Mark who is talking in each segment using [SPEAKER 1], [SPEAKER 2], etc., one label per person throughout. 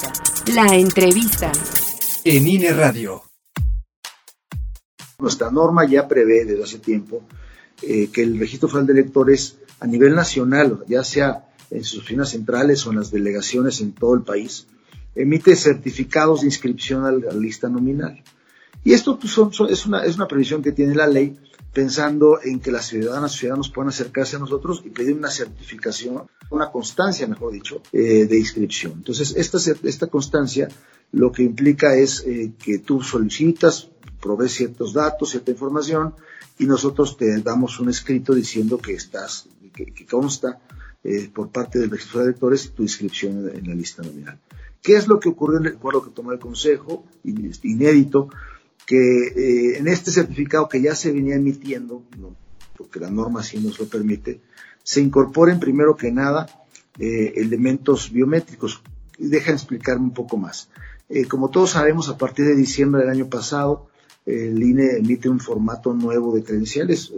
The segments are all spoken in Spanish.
[SPEAKER 1] La entrevista.
[SPEAKER 2] En INE Radio.
[SPEAKER 3] Nuestra norma ya prevé desde hace tiempo que el Registro Federal de Electores a nivel nacional, ya sea en sus oficinas centrales o en las delegaciones en todo el país, emite certificados de inscripción a la lista nominal. Y esto pues, es una previsión que tiene la ley, pensando en que las ciudadanas y ciudadanos puedan acercarse a nosotros y pedir una certificación, una constancia, mejor dicho, de inscripción. Entonces, esta constancia lo que implica es que tú solicitas, provees ciertos datos, cierta información, y nosotros te damos un escrito diciendo que consta por parte del Registro de Electores tu inscripción en la lista nominal. ¿Qué es lo que ocurrió en el acuerdo que tomó el Consejo? Inédito, que en este certificado que ya se venía emitiendo, porque la norma así nos lo permite, se incorporen primero que nada elementos biométricos. Dejan explicarme un poco más. Como todos sabemos, a partir de diciembre del año pasado, el INE emite un formato nuevo de credenciales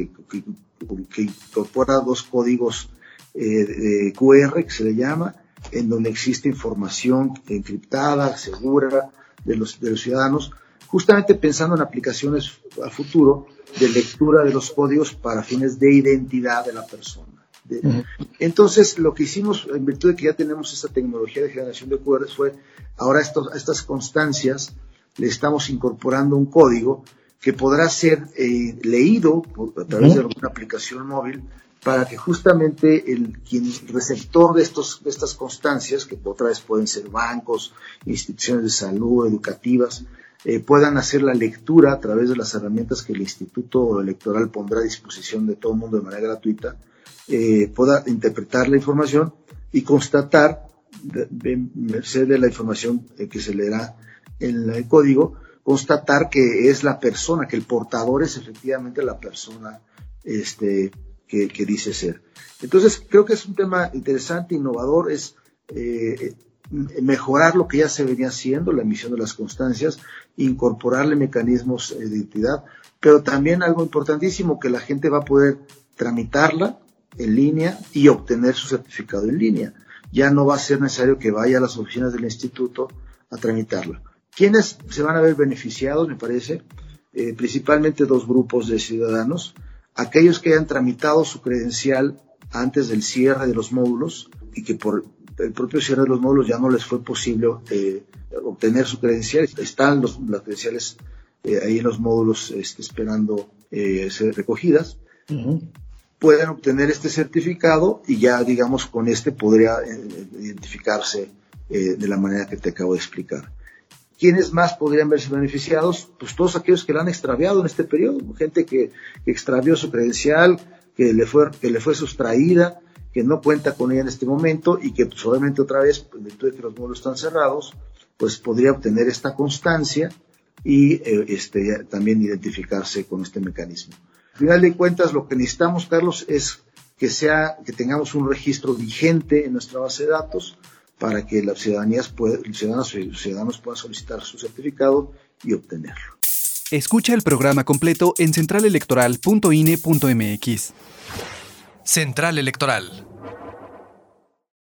[SPEAKER 3] que incorpora 2 códigos de QR, que se le llama, en donde existe información encriptada, segura de los ciudadanos, justamente pensando en aplicaciones a futuro de lectura de los códigos para fines de identidad de la persona. Entonces, lo que hicimos, en virtud de que ya tenemos esta tecnología de generación de QR, fue ahora estas constancias le estamos incorporando un código que podrá ser leído a través de alguna aplicación móvil, para que justamente el receptor de estas constancias, que otra vez pueden ser bancos, instituciones de salud, educativas, puedan hacer la lectura a través de las herramientas que el Instituto Electoral pondrá a disposición de todo el mundo de manera gratuita, pueda interpretar la información y constatar, merced de la información que se leerá en el código, constatar que es la persona, que el portador es efectivamente la persona que dice ser. Entonces, creo que es un tema interesante, innovador, es mejorar lo que ya se venía haciendo, la emisión de las constancias, incorporarle mecanismos de identidad, pero también algo importantísimo, que la gente va a poder tramitarla en línea y obtener su certificado en línea. Ya no va a ser necesario que vaya a las oficinas del instituto a tramitarla. ¿Quiénes se van a ver beneficiados? Me parece, principalmente 2 grupos de ciudadanos: aquellos que hayan tramitado su credencial antes del cierre de los módulos y que por el propio cierre de los módulos ya no les fue posible obtener su credencial. Están las credenciales ahí en los módulos esperando ser recogidas. Pueden obtener este certificado y ya, digamos, con podría identificarse de la manera que te acabo de explicar. ¿Quiénes más podrían verse beneficiados? Pues todos aquellos que la han extraviado en este periodo, gente que extravió su credencial, que le fue sustraída, que no cuenta con ella en este momento y que pues, obviamente otra vez, en virtud de que los módulos están cerrados, pues podría obtener esta constancia y también identificarse con este mecanismo. Al final de cuentas, lo que necesitamos, Carlos, es que tengamos un registro vigente en nuestra base de datos, para que las ciudadanos puedan solicitar su certificado y obtenerlo.
[SPEAKER 2] Escucha el programa completo en centralelectoral.ine.mx.
[SPEAKER 4] Central Electoral.